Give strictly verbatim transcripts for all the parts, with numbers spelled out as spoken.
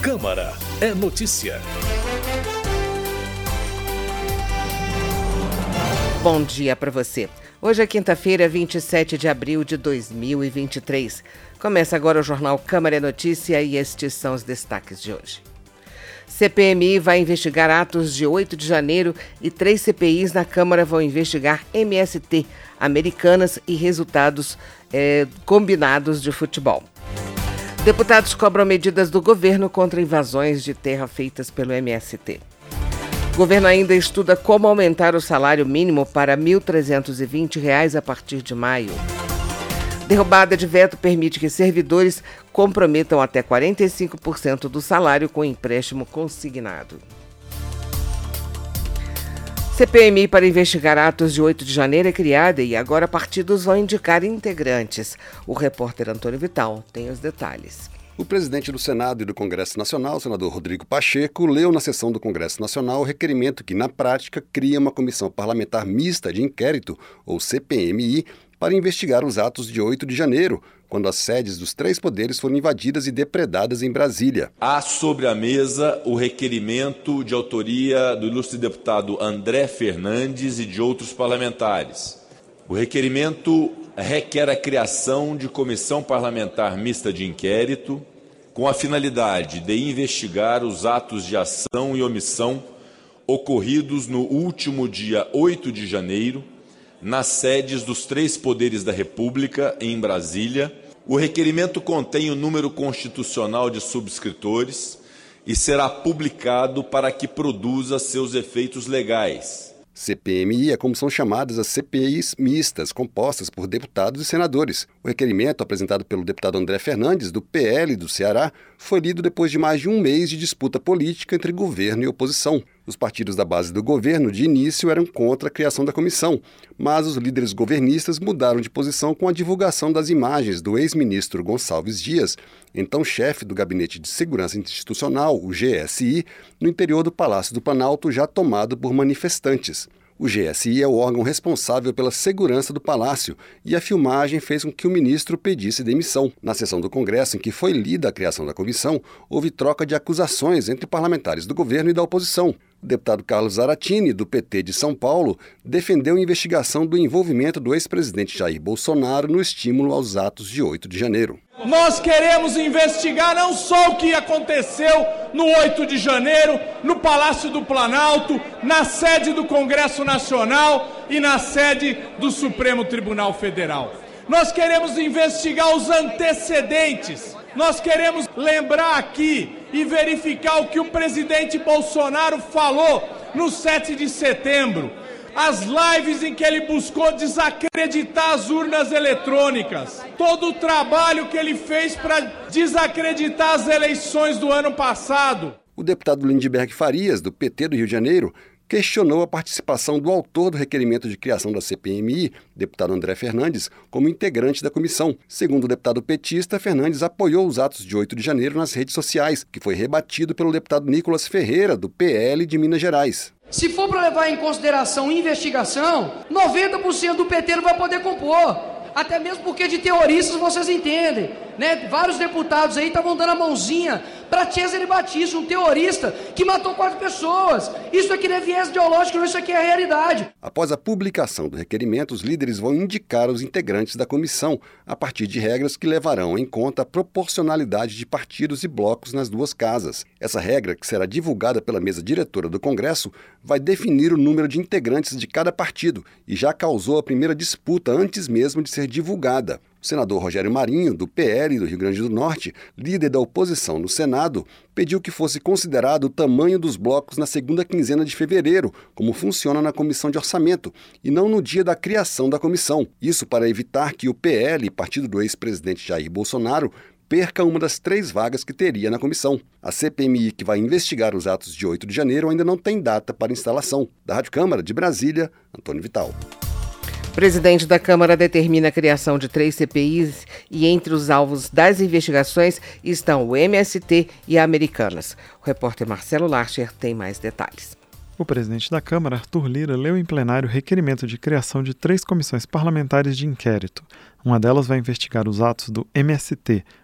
Câmara é notícia. Bom dia para você. Hoje é quinta-feira, vinte e sete de abril de dois mil e vinte e três. Começa agora o Jornal Câmara é Notícia e estes são os destaques de hoje. C P M I vai investigar atos de oito de janeiro e três C P Is na Câmara vão investigar M S T, Americanas e resultados é, combinados de futebol. Deputados cobram medidas do governo contra invasões de terra feitas pelo M S T. O governo ainda estuda como aumentar o salário mínimo para mil trezentos e vinte reais a partir de maio. Derrubada de veto permite que servidores comprometam até quarenta e cinco por cento do salário com empréstimo consignado. C P M I para investigar atos de oito de janeiro é criada e agora partidos vão indicar integrantes. O repórter Antônio Vital tem os detalhes. O presidente do Senado e do Congresso Nacional, o senador Rodrigo Pacheco, leu na sessão do Congresso Nacional o requerimento que, na prática, cria uma comissão parlamentar mista de inquérito, ou C P M I, para investigar os atos de oito de janeiro, quando as sedes dos três poderes foram invadidas e depredadas em Brasília. Há sobre a mesa o requerimento de autoria do ilustre deputado André Fernandes e de outros parlamentares. O requerimento requer a criação de comissão parlamentar mista de inquérito com a finalidade de investigar os atos de ação e omissão ocorridos no último dia oito de janeiro, nas sedes dos três poderes da República, em Brasília. O requerimento contém o número constitucional de subscritores e será publicado para que produza seus efeitos legais. C P M I é como são chamadas as C P Is mistas, compostas por deputados e senadores. O requerimento, apresentado pelo deputado André Fernandes, do P L do Ceará, foi lido depois de mais de um mês de disputa política entre governo e oposição. Os partidos da base do governo, de início, eram contra a criação da comissão, mas os líderes governistas mudaram de posição com a divulgação das imagens do ex-ministro Gonçalves Dias, então chefe do Gabinete de Segurança Institucional, o G S I, no interior do Palácio do Planalto, já tomado por manifestantes. O G S I é o órgão responsável pela segurança do palácio e a filmagem fez com que o ministro pedisse demissão. Na sessão do Congresso, em que foi lida a criação da comissão, houve troca de acusações entre parlamentares do governo e da oposição. O deputado Carlos Zaratini, do P T de São Paulo, defendeu a investigação do envolvimento do ex-presidente Jair Bolsonaro no estímulo aos atos de oito de janeiro. Nós queremos investigar não só o que aconteceu no oito de janeiro, no Palácio do Planalto, na sede do Congresso Nacional e na sede do Supremo Tribunal Federal. Nós queremos investigar os antecedentes. Nós queremos lembrar aqui e verificar o que o presidente Bolsonaro falou no sete de setembro. As lives em que ele buscou desacreditar as urnas eletrônicas. Todo o trabalho que ele fez para desacreditar as eleições do ano passado. O deputado Lindbergh Farias, do P T do Rio de Janeiro, questionou a participação do autor do requerimento de criação da C P M I, deputado André Fernandes, como integrante da comissão. Segundo o deputado petista, Fernandes apoiou os atos de oito de janeiro nas redes sociais, que foi rebatido pelo deputado Nicolas Ferreira, do P L de Minas Gerais. Se for para levar em consideração investigação, noventa por cento do P T não vai poder compor. Até mesmo porque de terroristas vocês entendem, né? Vários deputados aí estavam dando a mãozinha para Cesare Battisti, um terrorista que matou quatro pessoas. Isso aqui não é viés ideológico, não, isso aqui é a realidade. Após a publicação do requerimento, os líderes vão indicar os integrantes da comissão, a partir de regras que levarão em conta a proporcionalidade de partidos e blocos nas duas casas. Essa regra, que será divulgada pela mesa diretora do Congresso, vai definir o número de integrantes de cada partido e já causou a primeira disputa antes mesmo de ser divulgada. O senador Rogério Marinho, do P L do Rio Grande do Norte, líder da oposição no Senado, pediu que fosse considerado o tamanho dos blocos na segunda quinzena de fevereiro, como funciona na Comissão de Orçamento, e não no dia da criação da comissão. Isso para evitar que o P L, partido do ex-presidente Jair Bolsonaro, perca uma das três vagas que teria na comissão. A C P M I, que vai investigar os atos de oito de janeiro, ainda não tem data para instalação. Da Rádio Câmara de Brasília, Antônio Vital. O presidente da Câmara determina a criação de três C P Is e entre os alvos das investigações estão o M S T e a Americanas. O repórter Marcelo Larcher tem mais detalhes. O presidente da Câmara, Arthur Lira, leu em plenário o requerimento de criação de três comissões parlamentares de inquérito. Uma delas vai investigar os atos do M S T,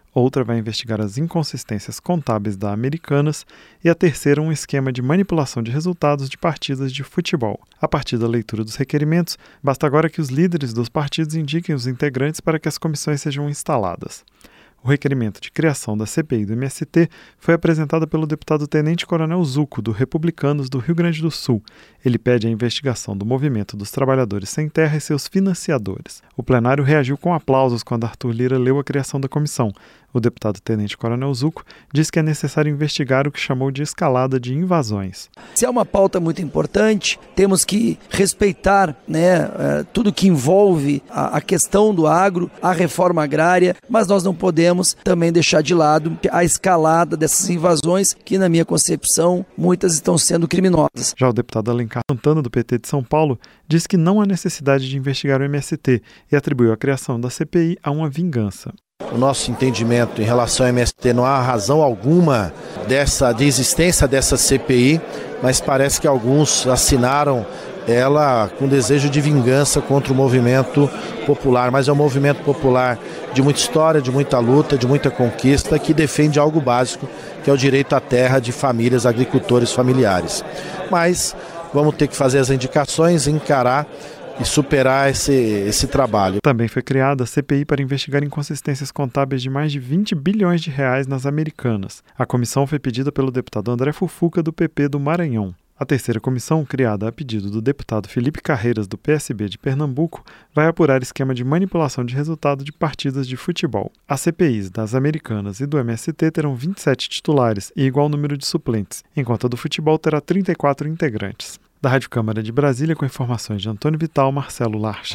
outra vai investigar as inconsistências contábeis da Americanas e a terceira um esquema de manipulação de resultados de partidas de futebol. A partir da leitura dos requerimentos, basta agora que os líderes dos partidos indiquem os integrantes para que as comissões sejam instaladas. O requerimento de criação da C P I do M S T foi apresentado pelo deputado Tenente Coronel Zucco, do Republicanos do Rio Grande do Sul. Ele pede a investigação do movimento dos trabalhadores sem terra e seus financiadores. O plenário reagiu com aplausos quando Arthur Lira leu a criação da comissão. O deputado Tenente Coronel Zucco diz que é necessário investigar o que chamou de escalada de invasões. Se é uma pauta muito importante, temos que respeitar, né, tudo que envolve a, a questão do agro, a reforma agrária, mas nós não podemos também deixar de lado a escalada dessas invasões, que na minha concepção, muitas estão sendo criminosas. Já o deputado Alencar Santana, do P T de São Paulo, diz que não há necessidade de investigar o M S T e atribuiu a criação da C P I a uma vingança. O nosso entendimento em relação ao M S T, não há razão alguma dessa, de existência dessa C P I, mas parece que alguns assinaram ela com desejo de vingança contra o movimento popular, mas é um movimento popular de muita história, de muita luta, de muita conquista, que defende algo básico, que é o direito à terra de famílias, agricultores familiares. Mas vamos ter que fazer as indicações, encarar e superar esse, esse trabalho. Também foi criada a C P I para investigar inconsistências contábeis de mais de vinte bilhões de reais nas Americanas. A comissão foi pedida pelo deputado André Fufuca, do P P do Maranhão. A terceira comissão, criada a pedido do deputado Felipe Carreiras, do P S B de Pernambuco, vai apurar esquema de manipulação de resultado de partidas de futebol. As C P Is das Americanas e do M S T terão vinte e sete titulares e igual número de suplentes, enquanto a do futebol terá trinta e quatro integrantes. Da Rádio Câmara de Brasília, com informações de Antônio Vital, Marcelo Larcher.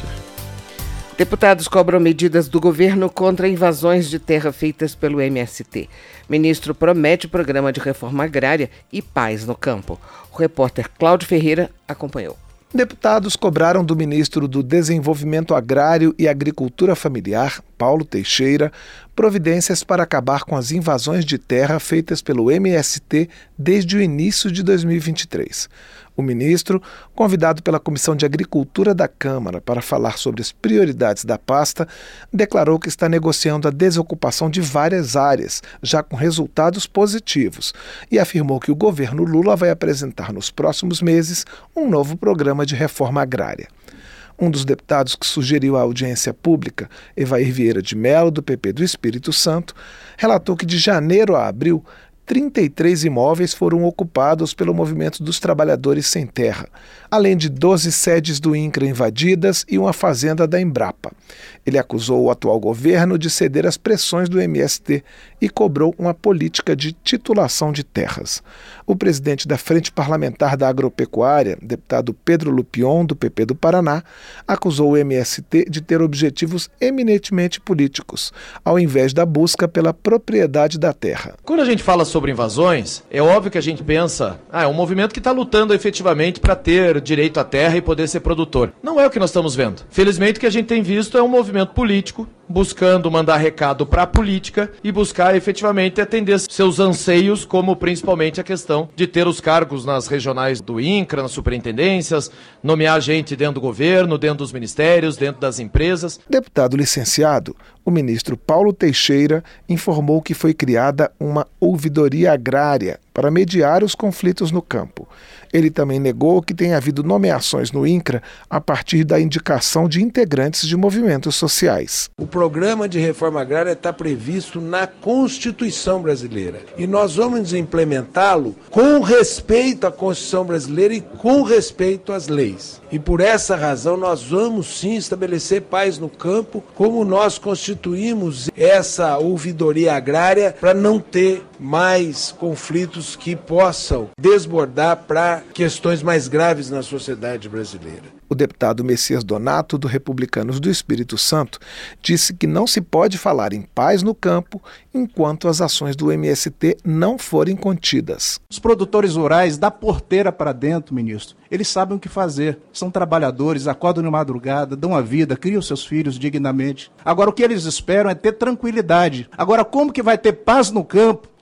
Deputados cobram medidas do governo contra invasões de terra feitas pelo M S T. Ministro promete programa de reforma agrária e paz no campo. O repórter Cláudio Ferreira acompanhou. Deputados cobraram do ministro do Desenvolvimento Agrário e Agricultura Familiar, Paulo Teixeira, providências para acabar com as invasões de terra feitas pelo M S T desde o início de dois mil e vinte e três. O ministro, convidado pela Comissão de Agricultura da Câmara para falar sobre as prioridades da pasta, declarou que está negociando a desocupação de várias áreas, já com resultados positivos, e afirmou que o governo Lula vai apresentar nos próximos meses um novo programa de reforma agrária. Um dos deputados que sugeriu a audiência pública, Evair Vieira de Mello, do P P do Espírito Santo, relatou que de janeiro a abril, trinta e três imóveis foram ocupados pelo movimento dos trabalhadores sem terra, além de doze sedes do INCRA invadidas e uma fazenda da Embrapa. Ele acusou o atual governo de ceder às pressões do M S T e cobrou uma política de titulação de terras. O presidente da Frente Parlamentar da Agropecuária, deputado Pedro Lupion, do P P do Paraná, acusou o M S T de ter objetivos eminentemente políticos, ao invés da busca pela propriedade da terra. Quando a gente fala sobre invasões, é óbvio que a gente pensa, ah, é um movimento que está lutando efetivamente para ter direito à terra e poder ser produtor. Não é o que nós estamos vendo. Felizmente o que a gente tem visto é um movimento político buscando mandar recado para a política e buscar efetivamente atender seus anseios, como principalmente a questão de ter os cargos nas regionais do INCRA, nas superintendências, nomear gente dentro do governo, dentro dos ministérios, dentro das empresas. Deputado licenciado, o ministro Paulo Teixeira informou que foi criada uma ouvidoria agrária para mediar os conflitos no campo. Ele também negou que tenha havido nomeações no INCRA a partir da indicação de integrantes de movimentos sociais. O programa de reforma agrária está previsto na Constituição brasileira e nós vamos implementá-lo com respeito à Constituição brasileira e com respeito às leis. E por essa razão nós vamos sim estabelecer paz no campo, como nós constituímos essa ouvidoria agrária para não ter mais conflitos que possam desbordar para questões mais graves na sociedade brasileira. O deputado Messias Donato, do Republicanos do Espírito Santo, disse que não se pode falar em paz no campo enquanto as ações do M S T não forem contidas. Os produtores rurais, da porteira para dentro, ministro, eles sabem o que fazer. São trabalhadores, acordam de madrugada, dão a vida, criam seus filhos dignamente. Agora, o que eles esperam é ter tranquilidade. Agora, como que vai ter paz no campo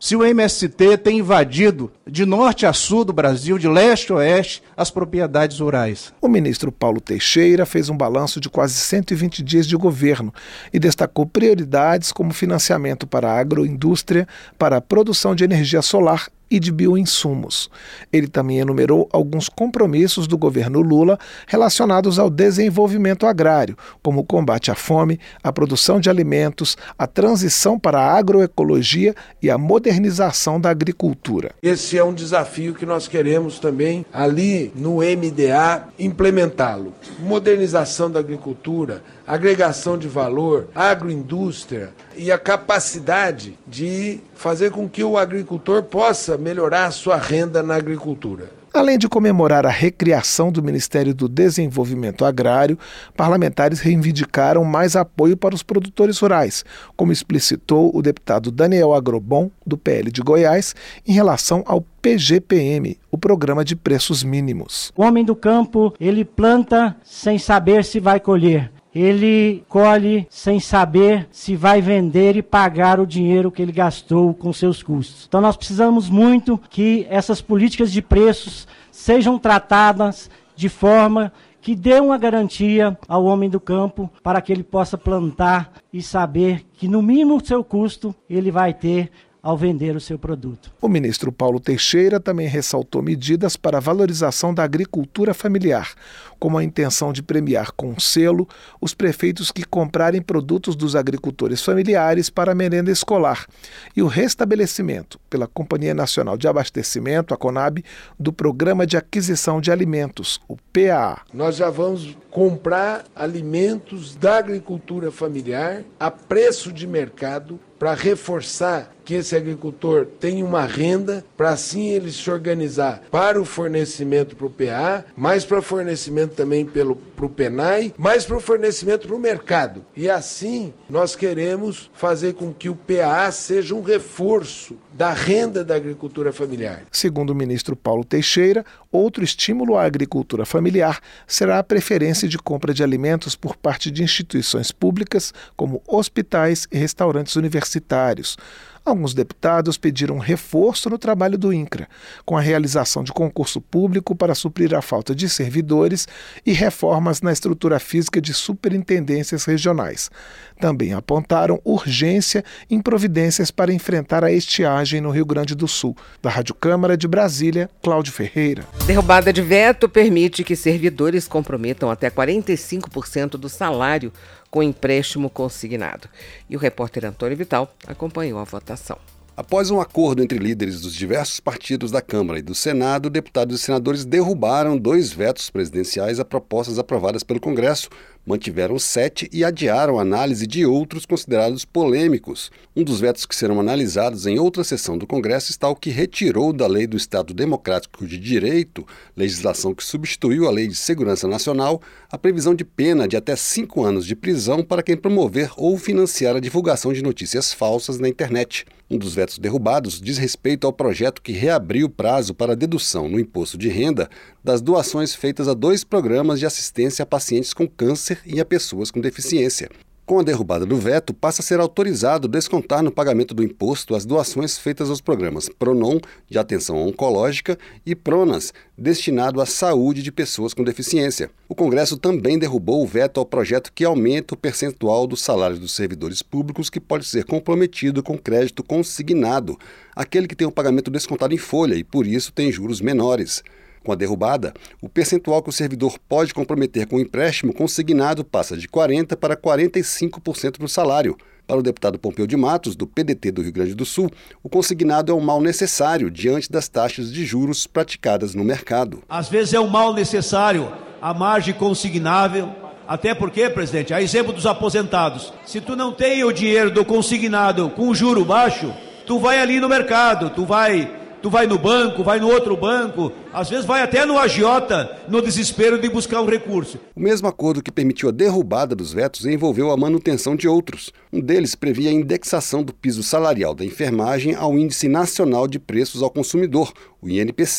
se o M S T tem invadido de norte a sul do Brasil, de leste a oeste, as propriedades rurais. O ministro Paulo Teixeira fez um balanço de quase cento e vinte dias de governo e destacou prioridades como financiamento para a agroindústria, para a produção de energia solar e de bioinsumos. Ele também enumerou alguns compromissos do governo Lula relacionados ao desenvolvimento agrário, como o combate à fome, a produção de alimentos, a transição para a agroecologia e a modernização da agricultura. Esse é um desafio que nós queremos também, ali no M D A, implementá-lo. Modernização da agricultura, agregação de valor, agroindústria e a capacidade de fazer com que o agricultor possa melhorar a sua renda na agricultura. Além de comemorar a recriação do Ministério do Desenvolvimento Agrário, parlamentares reivindicaram mais apoio para os produtores rurais, como explicitou o deputado Daniel Agrobon, do P L de Goiás, em relação ao P G P M, o Programa de Preços Mínimos. O homem do campo, ele planta sem saber se vai colher. Ele colhe sem saber se vai vender e pagar o dinheiro que ele gastou com seus custos. Então nós precisamos muito que essas políticas de preços sejam tratadas de forma que dê uma garantia ao homem do campo para que ele possa plantar e saber que no mínimo seu custo ele vai ter ao vender o seu produto. O ministro Paulo Teixeira também ressaltou medidas para a valorização da agricultura familiar, como a intenção de premiar com selo os prefeitos que comprarem produtos dos agricultores familiares para a merenda escolar e o restabelecimento, pela Companhia Nacional de Abastecimento, a CONAB, do Programa de Aquisição de Alimentos, o P A A. Nós já vamos comprar alimentos da agricultura familiar a preço de mercado para reforçar que esse agricultor tenha uma renda, para assim ele se organizar para o fornecimento para o P A A, mais para fornecimento também pelo, para o PENAI, mais para o fornecimento para o mercado. E assim nós queremos fazer com que o P A A seja um reforço da renda da agricultura familiar. Segundo o ministro Paulo Teixeira, outro estímulo à agricultura familiar será a preferência de compra de alimentos por parte de instituições públicas, como hospitais e restaurantes universitários. Alguns deputados pediram reforço no trabalho do INCRA, com a realização de concurso público para suprir a falta de servidores e reformas na estrutura física de superintendências regionais. Também apontaram urgência em providências para enfrentar a estiagem no Rio Grande do Sul. Da Rádio Câmara de Brasília, Cláudio Ferreira. Derrubada de veto permite que servidores comprometam até quarenta e cinco por cento do salário com empréstimo consignado. E o repórter Antônio Vital acompanhou a votação. Após um acordo entre líderes dos diversos partidos da Câmara e do Senado, deputados e senadores derrubaram dois vetos presidenciais a propostas aprovadas pelo Congresso, mantiveram sete e adiaram a análise de outros considerados polêmicos. Um dos vetos que serão analisados em outra sessão do Congresso está o que retirou da Lei do Estado Democrático de Direito, legislação que substituiu a Lei de Segurança Nacional, a previsão de pena de até cinco anos de prisão para quem promover ou financiar a divulgação de notícias falsas na internet. Um dos vetos derrubados diz respeito ao projeto que reabriu o prazo para dedução no imposto de renda das doações feitas a dois programas de assistência a pacientes com câncer e a pessoas com deficiência. Com a derrubada do veto, passa a ser autorizado descontar no pagamento do imposto as doações feitas aos programas PRONON, de atenção oncológica, e PRONAS, destinado à saúde de pessoas com deficiência. O Congresso também derrubou o veto ao projeto que aumenta o percentual do salário dos servidores públicos que pode ser comprometido com crédito consignado, aquele que tem o pagamento descontado em folha e, por isso, tem juros menores. Com a derrubada, o percentual que o servidor pode comprometer com o empréstimo consignado passa de quarenta por cento para quarenta e cinco por cento do salário. Para o deputado Pompeu de Matos, do P D T do Rio Grande do Sul, o consignado é um mal necessário diante das taxas de juros praticadas no mercado. Às vezes é um mal necessário a margem consignável, até porque, presidente, a exemplo dos aposentados, se tu não tem o dinheiro do consignado com juro baixo, tu vai ali no mercado, tu vai... Tu vai no banco, vai no outro banco, às vezes vai até no agiota, no desespero de buscar um recurso. O mesmo acordo que permitiu a derrubada dos vetos envolveu a manutenção de outros. Um deles previa a indexação do piso salarial da enfermagem ao Índice Nacional de Preços ao Consumidor, o I N P C.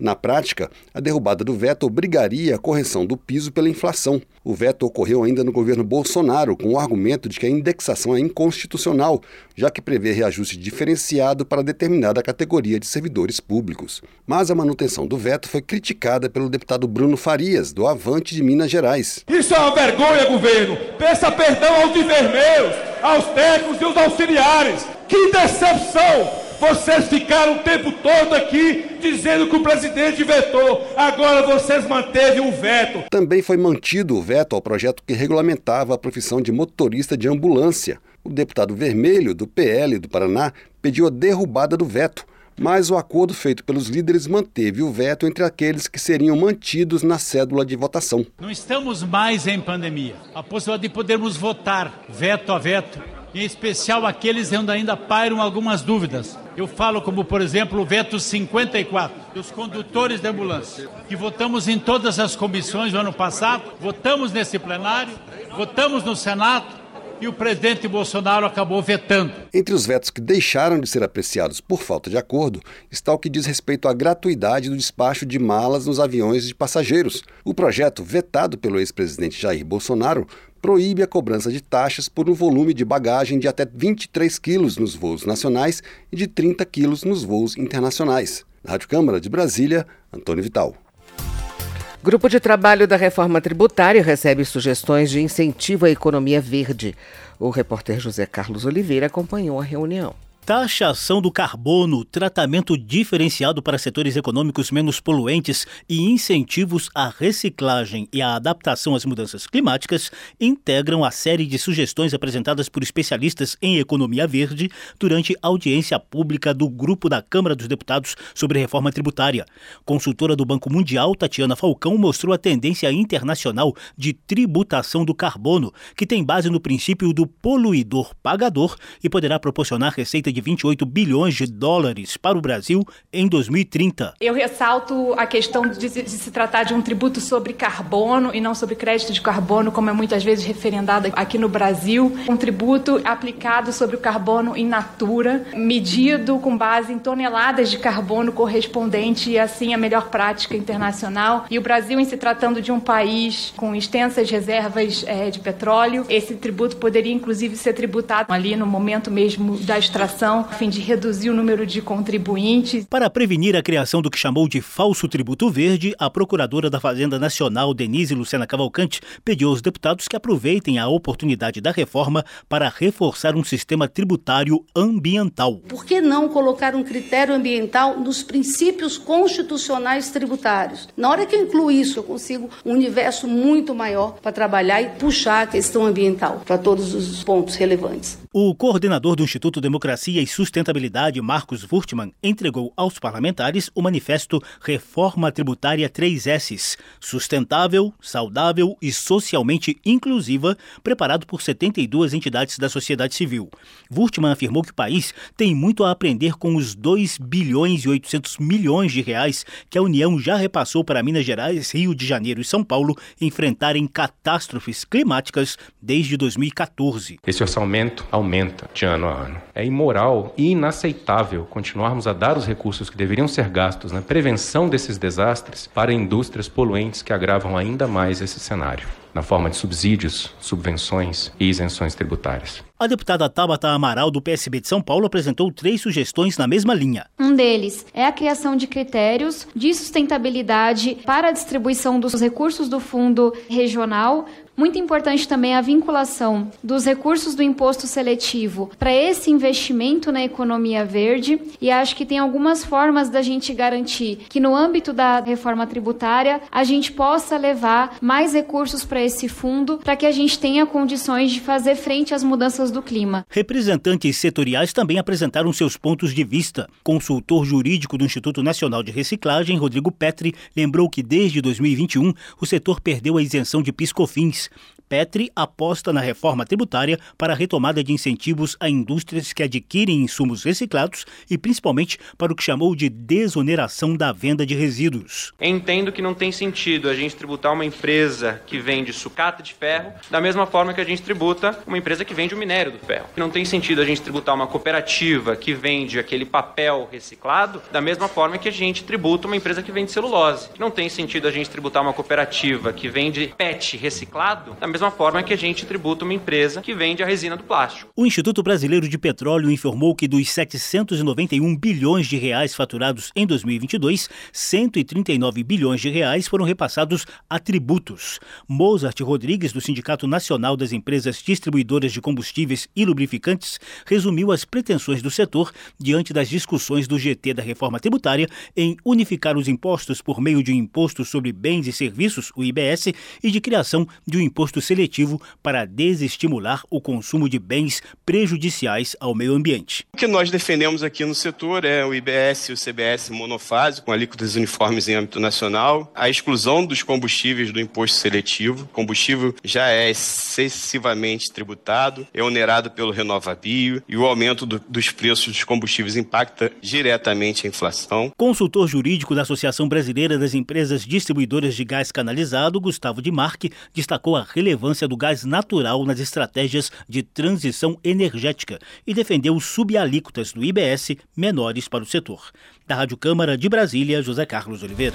Na prática, a derrubada do veto obrigaria a correção do piso pela inflação. O veto ocorreu ainda no governo Bolsonaro, com o argumento de que a indexação é inconstitucional, já que prevê reajuste diferenciado para determinada categoria de servidores públicos. Mas a manutenção do veto foi criticada pelo deputado Bruno Farias, do Avante de Minas Gerais. Isso é uma vergonha, governo! Peça perdão aos enfermeiros, aos técnicos e aos auxiliares! Que decepção! Vocês ficaram o tempo todo aqui dizendo que o presidente vetou. Agora vocês manteve o veto. Também foi mantido o veto ao projeto que regulamentava a profissão de motorista de ambulância. O deputado Vermelho, do P L do Paraná, pediu a derrubada do veto, mas o acordo feito pelos líderes manteve o veto entre aqueles que seriam mantidos na cédula de votação. Não estamos mais em pandemia. A possibilidade de podermos votar veto a veto, em especial aqueles onde ainda pairam algumas dúvidas. Eu falo como, por exemplo, o veto cinquenta e quatro, dos condutores de ambulância, que votamos em todas as comissões no ano passado, votamos nesse plenário, votamos no Senado, e o presidente Bolsonaro acabou vetando. Entre os vetos que deixaram de ser apreciados por falta de acordo, está o que diz respeito à gratuidade do despacho de malas nos aviões de passageiros. O projeto, vetado pelo ex-presidente Jair Bolsonaro, proíbe a cobrança de taxas por um volume de bagagem de até vinte e três quilos nos voos nacionais e de trinta quilos nos voos internacionais. Na Rádio Câmara de Brasília, Antônio Vital. Grupo de trabalho da reforma tributária recebe sugestões de incentivo à economia verde. O repórter José Carlos Oliveira acompanhou a reunião. Taxação do carbono, tratamento diferenciado para setores econômicos menos poluentes e incentivos à reciclagem e à adaptação às mudanças climáticas integram a série de sugestões apresentadas por especialistas em economia verde durante a audiência pública do Grupo da Câmara dos Deputados sobre reforma tributária. Consultora do Banco Mundial, Tatiana Falcão, mostrou a tendência internacional de tributação do carbono, que tem base no princípio do poluidor-pagador e poderá proporcionar receita de vinte e oito bilhões de dólares para o Brasil em dois mil e trinta. Eu ressalto a questão de, de se tratar de um tributo sobre carbono e não sobre crédito de carbono, como é muitas vezes referendado aqui no Brasil. Um tributo aplicado sobre o carbono in natura, medido com base em toneladas de carbono correspondente e assim a melhor prática internacional. E o Brasil, em se tratando de um país com extensas reservas é, de petróleo, esse tributo poderia inclusive ser tributado ali no momento mesmo da extração, a fim de reduzir o número de contribuintes. Para prevenir a criação do que chamou de falso tributo verde, a procuradora da Fazenda Nacional, Denise Lucena Cavalcante, pediu aos deputados que aproveitem a oportunidade da reforma para reforçar um sistema tributário ambiental. Por que não colocar um critério ambiental nos princípios constitucionais tributários? Na hora que eu incluo isso, eu consigo um universo muito maior para trabalhar e puxar a questão ambiental para todos os pontos relevantes. O coordenador do Instituto Democracia e Sustentabilidade, Marcos Wurtmann, entregou aos parlamentares o manifesto Reforma Tributária três S, sustentável, saudável e socialmente inclusiva, preparado por setenta e duas entidades da sociedade civil. Wurtmann afirmou que o país tem muito a aprender com os dois bilhões e oitocentos milhões de reais que a União já repassou para Minas Gerais, Rio de Janeiro e São Paulo enfrentarem catástrofes climáticas desde dois mil e catorze. Esse orçamento aumenta de ano a ano. É imoral e inaceitável continuarmos a dar os recursos que deveriam ser gastos na prevenção desses desastres para indústrias poluentes que agravam ainda mais esse cenário, na forma de subsídios, subvenções e isenções tributárias. A deputada Tabata Amaral, do P S B de São Paulo, apresentou três sugestões na mesma linha. Um deles é a criação de critérios de sustentabilidade para a distribuição dos recursos do fundo regional. Muito importante também a vinculação dos recursos do imposto seletivo para esse investimento na economia verde. E acho que tem algumas formas da gente garantir que no âmbito da reforma tributária a gente possa levar mais recursos para esse fundo para que a gente tenha condições de fazer frente às mudanças do clima. Representantes setoriais também apresentaram seus pontos de vista. Consultor jurídico do Instituto Nacional de Reciclagem, Rodrigo Petri, lembrou que desde dois mil e vinte e um o setor perdeu a isenção de PIS/COFINS. Petri aposta na reforma tributária para a retomada de incentivos a indústrias que adquirem insumos reciclados e principalmente para o que chamou de desoneração da venda de resíduos. Entendo que não tem sentido a gente tributar uma empresa que vende sucata de ferro da mesma forma que a gente tributa uma empresa que vende o minério do ferro. Não tem sentido a gente tributar uma cooperativa que vende aquele papel reciclado da mesma forma que a gente tributa uma empresa que vende celulose. Não tem sentido a gente tributar uma cooperativa que vende P E T reciclado da mesma forma que a gente tributa uma empresa que vende a resina do plástico. O Instituto Brasileiro de Petróleo informou que dos setecentos e noventa e um bilhões de reais faturados em dois mil e vinte e dois, cento e trinta e nove bilhões de reais foram repassados a tributos. Mozart Rodrigues, do Sindicato Nacional das Empresas Distribuidoras de Combustíveis e Lubrificantes, resumiu as pretensões do setor diante das discussões do G T da reforma tributária em unificar os impostos por meio de um imposto sobre bens e serviços, o I B S, e de criação de um imposto seletivo para desestimular o consumo de bens prejudiciais ao meio ambiente. O que nós defendemos aqui no setor é o I B S e o C B S monofásico, com alíquotas uniformes em âmbito nacional, a exclusão dos combustíveis do imposto seletivo. O combustível já é excessivamente tributado, é onerado pelo RenovaBio e o aumento do, dos preços dos combustíveis impacta diretamente a inflação. Consultor jurídico da Associação Brasileira das Empresas Distribuidoras de Gás Canalizado, Gustavo de Marque, destacou a relevância do gás natural nas estratégias de transição energética e defendeu subalíquotas do I B S menores para o setor. Da Rádio Câmara de Brasília, José Carlos Oliveira.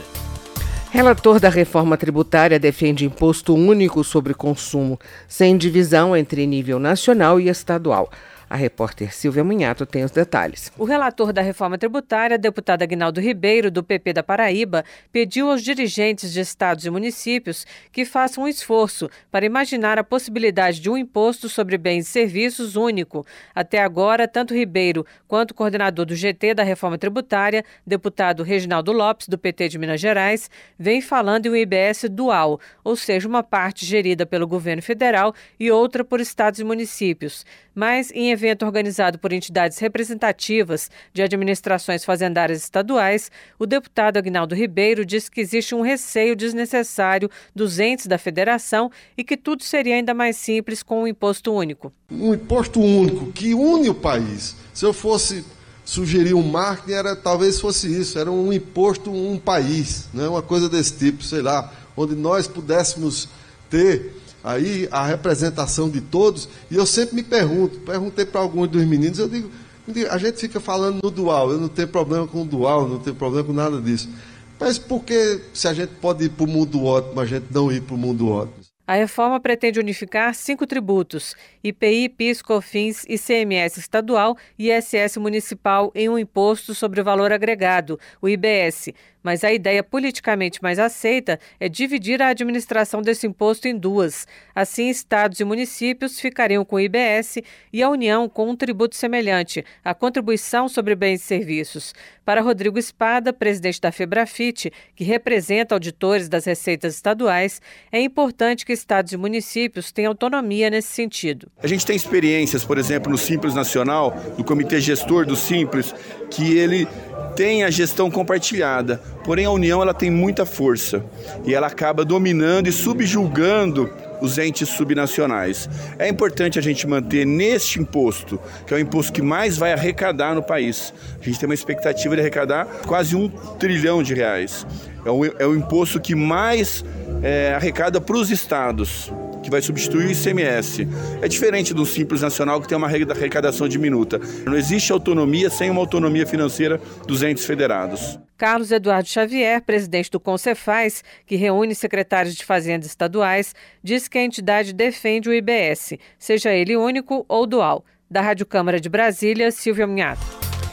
Relator da reforma tributária defende imposto único sobre consumo, sem divisão entre nível nacional e estadual. A repórter Silvia Munhato tem os detalhes. O relator da reforma tributária, deputado Aguinaldo Ribeiro, do P P da Paraíba, pediu aos dirigentes de estados e municípios que façam um esforço para imaginar a possibilidade de um imposto sobre bens e serviços único. Até agora, tanto Ribeiro quanto o coordenador do G T da reforma tributária, deputado Reginaldo Lopes, do P T de Minas Gerais, vem falando em um I B S dual, ou seja, uma parte gerida pelo governo federal e outra por estados e municípios. Mas, em evento organizado por entidades representativas de administrações fazendárias estaduais, o deputado Aguinaldo Ribeiro disse que existe um receio desnecessário dos entes da federação e que tudo seria ainda mais simples com um imposto único. Um imposto único que une o país. Se eu fosse sugerir um marketing, era, talvez fosse isso, era um imposto um país, né? Uma coisa desse tipo, sei lá, onde nós pudéssemos ter aí a representação de todos. E eu sempre me pergunto, perguntei para alguns dos meninos, eu digo, a gente fica falando no dual, eu não tenho problema com o dual, não tenho problema com nada disso. Mas por que, se a gente pode ir para o mundo ótimo, a gente não ir para o mundo ótimo? A reforma pretende unificar cinco tributos, I P I, PIS, COFINS, I C M S estadual e I S S municipal em um imposto sobre o valor agregado, o I B S. Mas a ideia politicamente mais aceita é dividir a administração desse imposto em duas. Assim, estados e municípios ficariam com o I B S e a União com um tributo semelhante, a contribuição sobre bens e serviços. Para Rodrigo Espada, presidente da FEBRAFIT, que representa auditores das receitas estaduais, é importante que estados e municípios tenham autonomia nesse sentido. A gente tem experiências, por exemplo, no Simples Nacional, no Comitê Gestor do Simples, que ele tem a gestão compartilhada, porém a União ela tem muita força e ela acaba dominando e subjulgando os entes subnacionais. É importante a gente manter neste imposto, que é o imposto que mais vai arrecadar no país. A gente tem uma expectativa de arrecadar quase um trilhão de reais. É o, é o imposto que mais é, arrecada para os estados, que vai substituir o I C M S. É diferente do Simples Nacional, que tem uma arrecadação diminuta. Não existe autonomia sem uma autonomia financeira dos entes federados. Carlos Eduardo Xavier, presidente do Concefaz, que reúne secretários de fazendas estaduais, diz que a entidade defende o I B S, seja ele único ou dual. Da Rádio Câmara de Brasília, Silvia Munhato.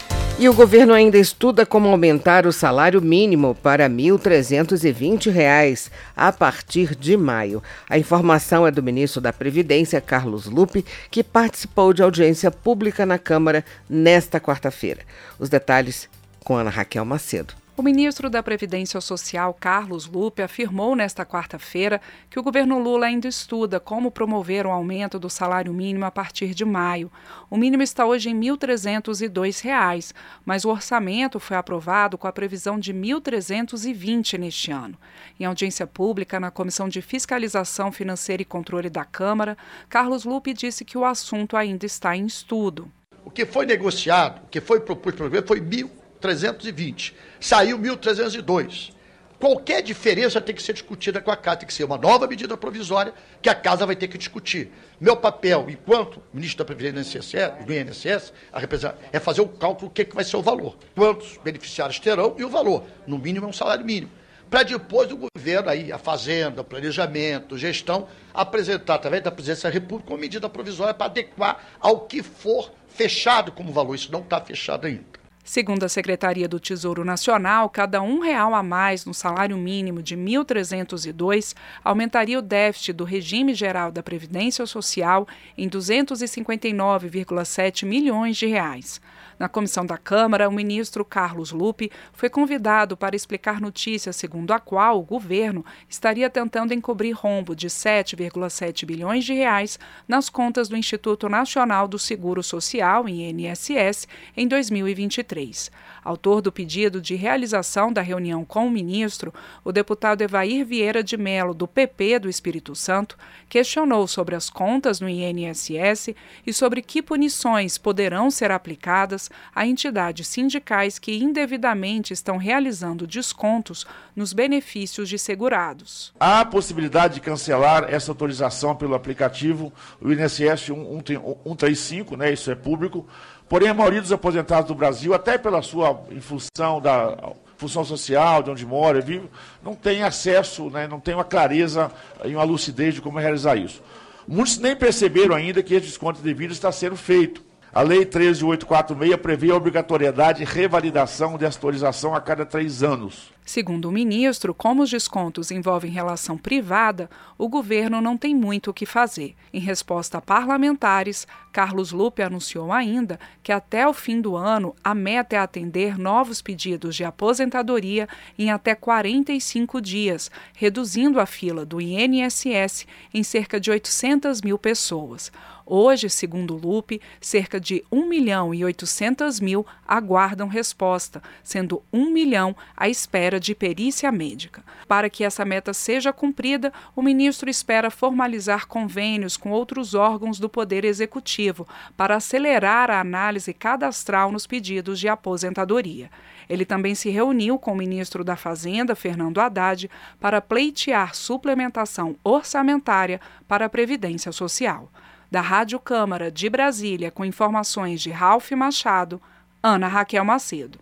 E o governo ainda estuda como aumentar o salário mínimo para mil trezentos e vinte reais a partir de maio. A informação é do ministro da Previdência, Carlos Lupe, que participou de audiência pública na Câmara nesta quarta-feira. Os detalhes com Ana Raquel Macedo. O ministro da Previdência Social, Carlos Lupe, afirmou nesta quarta-feira que o governo Lula ainda estuda como promover o aumento do salário mínimo a partir de maio. O mínimo está hoje em mil trezentos e dois reais, mas o orçamento foi aprovado com a previsão de mil trezentos e vinte neste ano. Em audiência pública na Comissão de Fiscalização Financeira e Controle da Câmara, Carlos Lupe disse que o assunto ainda está em estudo. O que foi negociado, o que foi proposto pelo governo foi mil trezentos e vinte. Saiu mil trezentos e dois. Qualquer diferença tem que ser discutida com a Casa, tem que ser uma nova medida provisória que a Casa vai ter que discutir. Meu papel, enquanto ministro da Previdência do I N S S, é fazer o cálculo do que vai ser o valor. Quantos beneficiários terão e o valor. No mínimo é um salário mínimo. Para depois o governo, aí, a Fazenda, o Planejamento, Gestão, apresentar, através da Presidência da República, uma medida provisória para adequar ao que for fechado como valor. Isso não está fechado ainda. Segundo a Secretaria do Tesouro Nacional, cada um real a mais no salário mínimo de mil trezentos e dois aumentaria o déficit do regime geral da Previdência Social em duzentos e cinquenta e nove vírgula sete milhões de reais. Na comissão da Câmara, o ministro Carlos Lupe foi convidado para explicar notícia segundo a qual o governo estaria tentando encobrir rombo de sete vírgula sete bilhões de reais nas contas do Instituto Nacional do Seguro Social, I N S S, em dois mil e vinte e três. Autor do pedido de realização da reunião com o ministro, o deputado Evair Vieira de Mello, do P P do Espírito Santo, questionou sobre as contas no I N S S e sobre que punições poderão ser aplicadas a entidades sindicais que indevidamente estão realizando descontos nos benefícios de segurados. Há a possibilidade de cancelar essa autorização pelo aplicativo, o I N S S cento e trinta e cinco, né, isso é público, porém a maioria dos aposentados do Brasil, até pela sua, em função da função social, de onde mora, vive, não tem acesso, né, não tem uma clareza e uma lucidez de como realizar isso. Muitos nem perceberam ainda que esse desconto devido está sendo feito. A Lei treze mil oitocentos e quarenta e seis prevê a obrigatoriedade de revalidação dessa autorização a cada três anos. Segundo o ministro, como os descontos envolvem relação privada, o governo não tem muito o que fazer. Em resposta a parlamentares, Carlos Lupe anunciou ainda que até o fim do ano a meta é atender novos pedidos de aposentadoria em até quarenta e cinco dias, reduzindo a fila do I N S S em cerca de oitocentas mil pessoas. Hoje, segundo o Lupe, cerca de um milhão e oitocentas mil aguardam resposta, sendo um milhão à espera de perícia médica. Para que essa meta seja cumprida, o ministro espera formalizar convênios com outros órgãos do Poder Executivo para acelerar a análise cadastral nos pedidos de aposentadoria. Ele também se reuniu com o ministro da Fazenda, Fernando Haddad, para pleitear suplementação orçamentária para a Previdência Social. Da Rádio Câmara de Brasília, com informações de Ralph Machado, Ana Raquel Macedo.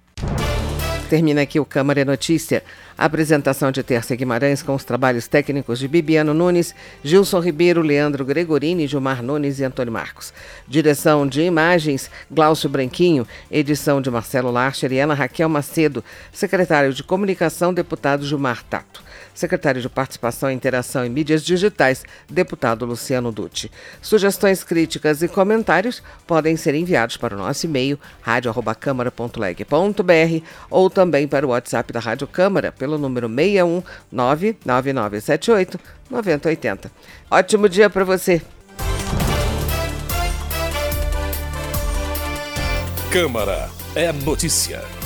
Termina aqui o Câmara Notícia. A apresentação de Tércia Guimarães com os trabalhos técnicos de Bibiano Nunes, Gilson Ribeiro, Leandro Gregorini, Gilmar Nunes e Antônio Marcos. Direção de imagens, Glaucio Branquinho. Edição de Marcelo Larcher e Ana Raquel Macedo. Secretário de Comunicação, deputado Gilmar Tato. Secretário de Participação, Interação e Mídias Digitais, deputado Luciano Dutti. Sugestões, críticas e comentários podem ser enviados para o nosso e-mail, rádio arroba câmara ponto leg ponto br, ou também para o WhatsApp da Rádio Câmara, pelo número seis um nove nove nove sete oito nove zero oito zero. Ótimo dia para você! Câmara é notícia.